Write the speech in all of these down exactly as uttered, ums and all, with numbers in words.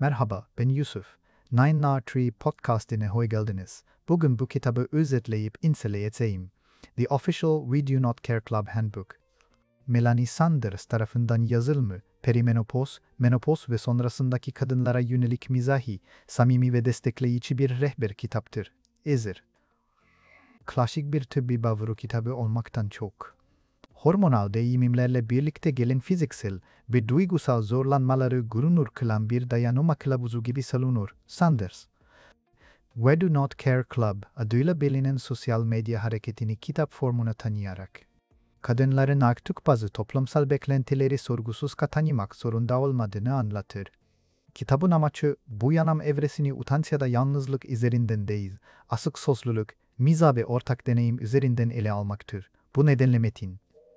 Merhaba, ben Yusuf. Nine R Tree podcastine hoş geldiniz. Bugün bu kitabı özetleyip inceleyeceğim. The Official We Do Not Care Club Handbook. Melanie Sanders tarafından yazılmış, perimenopoz, menopoz ve sonrasındaki kadınlara yönelik mizahi, samimi ve destekleyici bir rehber kitaptır. Ezir. Klasik bir tıbbi bavuru kitabı olmaktan çok, hormonal değişimlerle birlikte gelen fiziksel ve duygusal zorlanmaları görünür kılan bir dayanma kılavuzu gibi salınır. Sanders. We Do Not Care Club adıyla bilinen sosyal medya hareketini kitap formuna tanıyarak, kadınların artık bazı toplumsal beklentileri sorgusuz tanımak zorunda olmadığını anlatır. Kitabın amacı bu yanam evresini utanç ya da yalnızlık üzerinden değil, asık sözlülük, mizah ve ortak deneyim üzerinden ele almaktır. Bu nedenle metin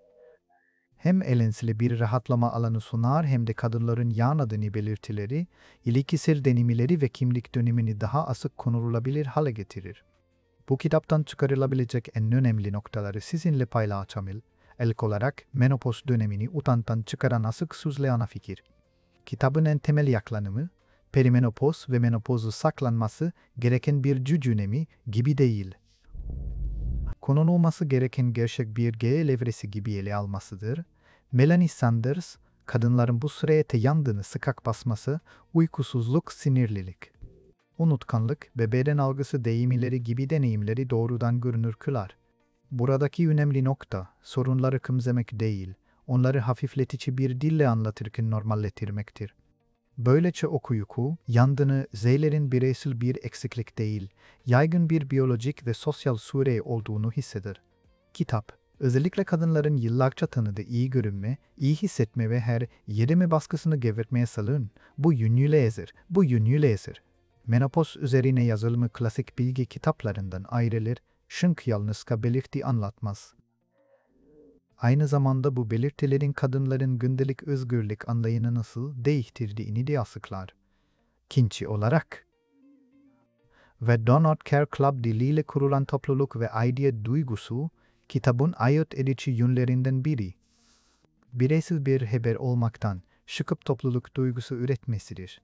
hem eğlenceli bir rahatlama alanı sunar hem de kadınların yanadığını belirtileri, ilişkisel deneyimleri ve kimlik dönemini daha asık konulabilir hale getirir. Bu kitaptan çıkarılabilecek en önemli noktaları sizinle paylaşacağım. İlk olarak menopoz dönemini utançtan çıkaran asık sözle ana fikir. Kitabın en temel yaklanımı, perimenopoz ve menopozu saklanması gereken bir cücünemi gibi değil, konulması gereken gerçek bir gel evresi gibi ele almasıdır. Melanie Sanders, kadınların bu süreye yandığını sıkak basması, uykusuzluk, sinirlilik, unutkanlık ve beden algısı deyimleri gibi deneyimleri doğrudan görünür kılar. Buradaki önemli nokta, sorunları kımsemek değil, onları hafifletici bir dille anlatırken normalletirmektir. Böylece okuyucu, yandığını zeylerin bireysel bir eksiklik değil, yaygın bir biyolojik ve sosyal süre olduğunu hisseder. Kitap, özellikle kadınların yıllarca tanıdığı iyi görünme, iyi hissetme ve her yerime baskısını gevertmeye salın, bu yönüyle ezer, bu yönüyle ezer. Menopoz üzerine yazılmış klasik bilgi kitaplarından ayrılır, çünkü yalnız belirti anlatmaz. Aynı zamanda bu belirtilerin kadınların gündelik özgürlük anlayışını nasıl değiştirdiğini de açıklar. İkinci olarak, We Do Not Care Club diliyle kurulan topluluk ve aidiyet duygusu, kitabın ayırt edici yönlerinden biri. Bireysel bir haber olmaktan çıkıp topluluk duygusu üretmesidir.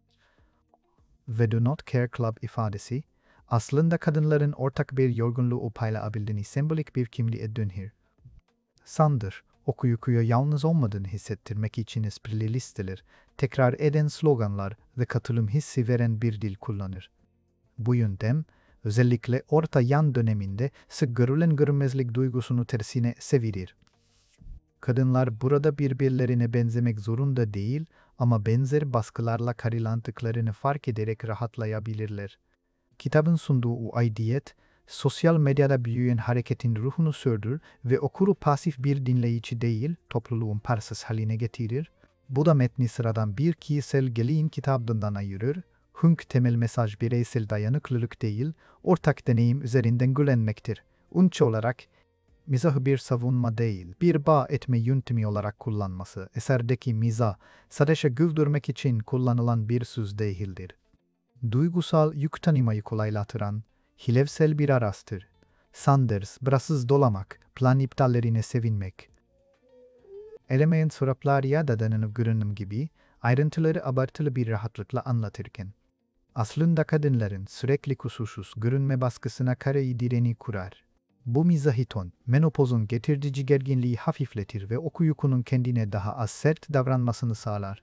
We Do Not Care Club ifadesi, aslında kadınların ortak bir yorgunluğu paylaşabildiğini sembolik bir kimliğe dönür. Sanders, okuyucuya yalnız olmadığını hissettirmek için esprili listeler, tekrar eden sloganlar ve katılım hissi veren bir dil kullanır. Bu yöntem, özellikle orta yan döneminde sık görülen görünmezlik duygusunu tersine çevirir. Kadınlar burada birbirlerine benzemek zorunda değil ama benzer baskılarla karşılaştıklarını fark ederek rahatlayabilirler. Kitabın sunduğu aidiyet, sosyal medyada büyüyen hareketin ruhunu sürdürür ve okuru pasif bir dinleyici değil, topluluğun parçası haline getirir. Bu da metni sıradan bir kişisel gelişim kitabından ayırır. Çünkü temel mesaj bireysel dayanıklılık değil, ortak deneyim üzerinden gülenmektir. Unç olarak, mizahı bir savunma değil, bir bağ etme yöntemi olarak kullanması, eserdeki mizah, sadece güldürmek için kullanılan bir söz değildir. Duygusal yük tanımayı kolaylaştıran, hilevsel bir araçtır. Sanders, brasız dolamak, plan iptallerine sevinmek. Elemeyen soraplar ya da danınıp görünüm gibi, ayrıntıları abartılı bir rahatlıkla anlatırken, aslında kadınların sürekli kusursuz görünme baskısına karşı direni kurar. Bu mizahi ton, menopozun getirdiği gerginliği hafifletir ve okuyucunun kendine daha az sert davranmasını sağlar.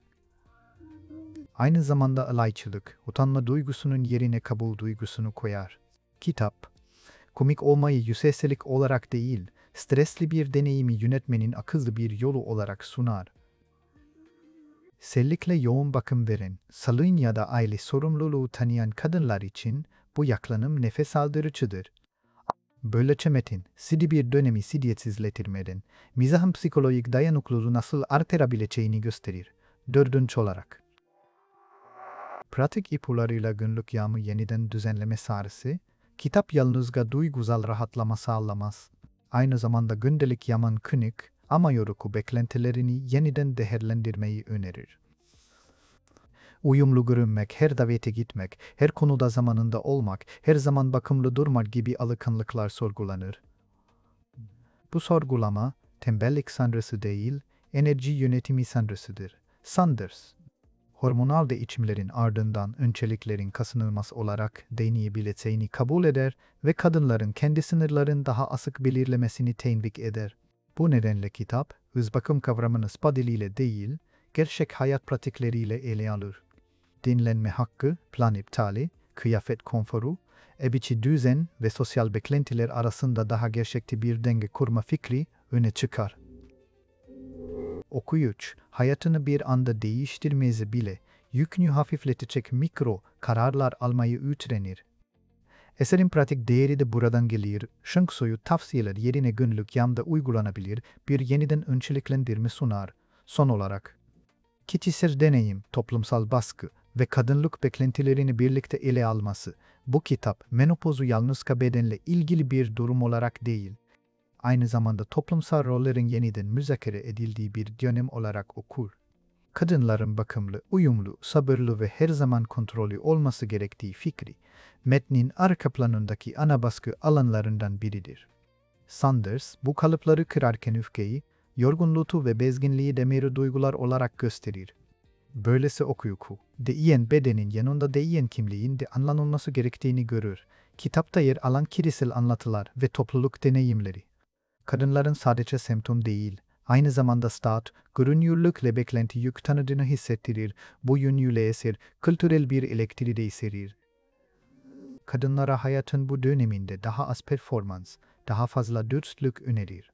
Aynı zamanda alaycılık, utanma duygusunun yerine kabul duygusunu koyar. Kitap, komik olmayı yüzeyselik olarak değil, stresli bir deneyimi yönetmenin akıllı bir yolu olarak sunar. Özellikle yoğun bakım veren, salın ya da aile sorumluluğu tanıyan kadınlar için bu yaklanım nefes aldırıcıdır. Böylece metin, sizi bir dönemi siddiyetsizletirmeden, mizahın psikolojik dayanıklılığı nasıl artırabileceğini gösterir. Dördüncü olarak, pratik ipularıyla günlük yağımı yeniden düzenleme sarısı, kitap yalnızca duygusal rahatlama sağlamaz. Aynı zamanda gündelik yaman kınık ama yorucu beklentilerini yeniden değerlendirmeyi önerir. Uyumlu görünmek, her davete gitmek, her konuda zamanında olmak, her zaman bakımlı durmak gibi alışkanlıklar sorgulanır. Bu sorgulama, tembellik sanrısı değil, enerji yönetimi sanrısıdır. Sanders, hormonal değişimlerin ardından önceliklerin kasınılması olarak deneyebileceğini kabul eder ve kadınların kendi sınırlarını daha açık belirlemesini teşvik eder. Bu nedenle kitap, öz bakım kavramını spa diliyle değil, gerçek hayat pratikleriyle ele alır. Dinlenme hakkı, plan iptali, kıyafet konforu, ev içi düzen ve sosyal beklentiler arasında daha gerçekçi bir denge kurma fikri öne çıkar. Okuyucu, hayatını bir anda değiştirmesi bile yükünü hafifletecek mikro kararlar almayı öğrenir. Eserin pratik değeri de buradan gelir, Şengsoyu tavsiyeler yerine günlük yanda uygulanabilir bir yeniden önceliklendirme sunar. Son olarak, kişisel deneyim, toplumsal baskı ve kadınlık beklentilerini birlikte ele alması, bu kitap menopozu yalnızca bedenle ilgili bir durum olarak değil, aynı zamanda toplumsal rollerin yeniden müzakere edildiği bir dönem olarak okur. Kadınların bakımlı, uyumlu, sabırlı ve her zaman kontrolü olması gerektiği fikri, metnin arka planındaki ana baskı alanlarından biridir. Sanders, bu kalıpları kırarken öfkeyi, yorgunluğu ve bezginliği demiri duygular olarak gösterir. Böylesi okuyucu, değişen bedenin yanında değişen kimliğin de anlanılması gerektiğini görür. Kitapta yer alan kişisel anlatılar ve topluluk deneyimleri, kadınların sadece semptom değil, aynı zamanda stat, görünürlükle beklenti yük tanıdığını hissettirir, bu yönüyle eser, kültürel bir elektriği de içerir. Kadınlara hayatın bu döneminde daha az performans, daha fazla dürüstlük önerir.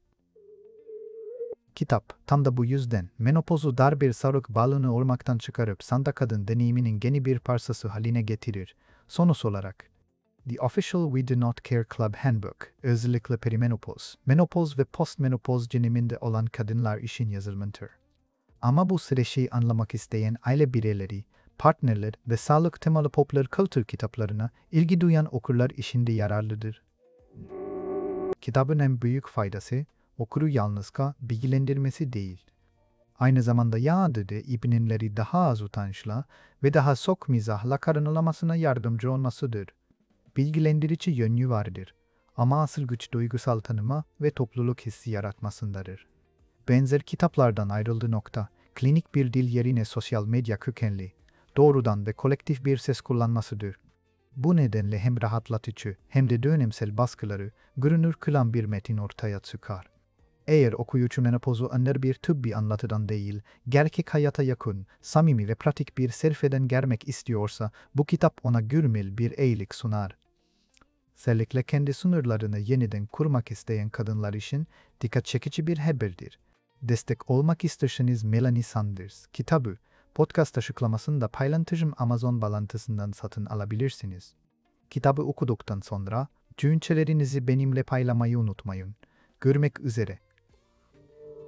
Kitap, tam da bu yüzden menopozu dar bir sarık balonu olmaktan çıkarıp sanda kadın deneyiminin yeni bir parçası haline getirir. Sonuç olarak, The Official We Do Not Care Club Handbook, özellikle perimenopoz, menopoz ve postmenopoz döneminde olan kadınlar için yazılmıştır. Ama bu süreci anlamak isteyen aile bireyleri, partnerler ve sağlık temalı popüler kültür kitaplarına ilgi duyan okurlar için de yararlıdır. Kitabın en büyük faydası, okuru yalnızca bilgilendirmesi değil, aynı zamanda yağdığı ibninleri daha az utançla ve daha sok mizahla karınlamasına yardımcı olmasıdır. Bilgilendirici yönü vardır ama asıl güç duygusal tanıma ve topluluk hissi yaratmasındadır. Benzer kitaplardan ayrıldığı nokta, klinik bir dil yerine sosyal medya kökenli, doğrudan ve kolektif bir ses kullanmasıdır. Bu nedenle hem rahatlatıcı hem de dönemsel baskıları görünür kılan bir metin ortaya çıkar. Eğer okuyucu menopozu anlar bir tıbbi anlatıdan değil, gerçek hayata yakın, samimi ve pratik bir serfeden gelmek istiyorsa, bu kitap ona gürmel bir iyilik sunar. Özellikle kendi sınırlarını yeniden kurmak isteyen kadınlar için dikkat çekici bir haberdir. Destek olmak isterseniz Melanie Sanders kitabı, podcast açıklamasında paylaştığım Amazon bağlantısından satın alabilirsiniz. Kitabı okuduktan sonra, düşüncelerinizi benimle paylaşmayı unutmayın. Görmek üzere.